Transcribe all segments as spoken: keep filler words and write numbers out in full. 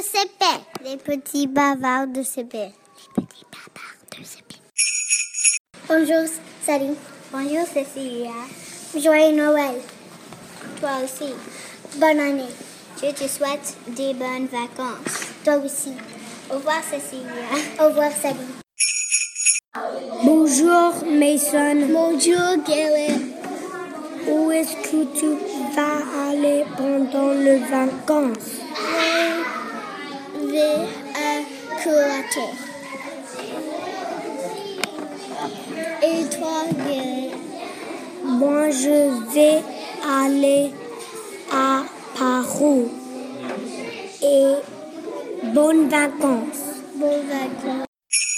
C P. Les petits bavards de C P. Les petits bavards de C P. Bonjour, Salut. Bonjour, Cécilia. Joyeux Noël. Toi aussi. Bonne année. Je te souhaite des bonnes vacances. Toi aussi. Au revoir, Cécilia. Au revoir, Salut. Bonjour, Mason. Bonjour, Garrett. Où est-ce que tu vas aller pendant les vacances? Je vais à Kyoto. Et toi, Garrett? Moi, je vais aller à Paris. Et bonnes vacances. Bonnes vacances.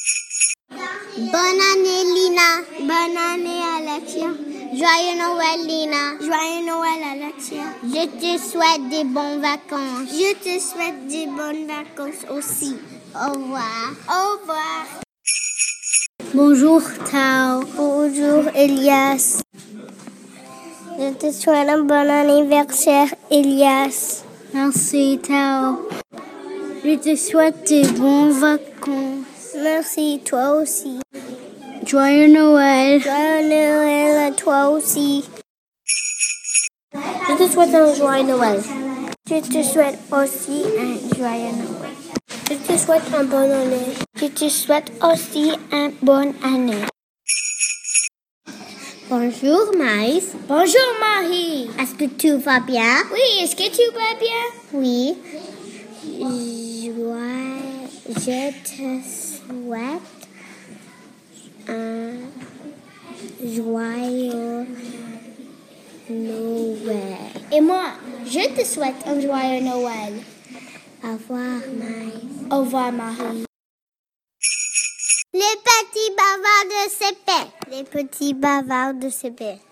Bonne année, Lina. Bonne année, Alexia. Joyeux Noël, Lina. Joyeux Noël, Alexia. Je te souhaite des bonnes vacances. Je te souhaite des bonnes vacances aussi. Au revoir. Au revoir. Bonjour, Tao. Bonjour, Elias. Je te souhaite un bon anniversaire, Elias. Merci, Tao. Je te souhaite des bonnes vacances. Merci, toi aussi. Joyeux Noël. Joyeux Noël à toi aussi. Je te souhaite un joyeux Noël. Je te souhaite aussi un joyeux Noël. Je te souhaite une bonne année. Je te souhaite aussi une bonne année. Bonjour, Maïs. Bonjour, Marie. Est-ce que tu vas bien? Oui, est-ce que tu vas bien? Oui. Joyeux, je te souhaite un joyeux Noël. Et moi, je te souhaite un joyeux Noël. Au revoir, Maïs. Au revoir, Marie. Les petits bavards de C P. Les petits bavards de C P.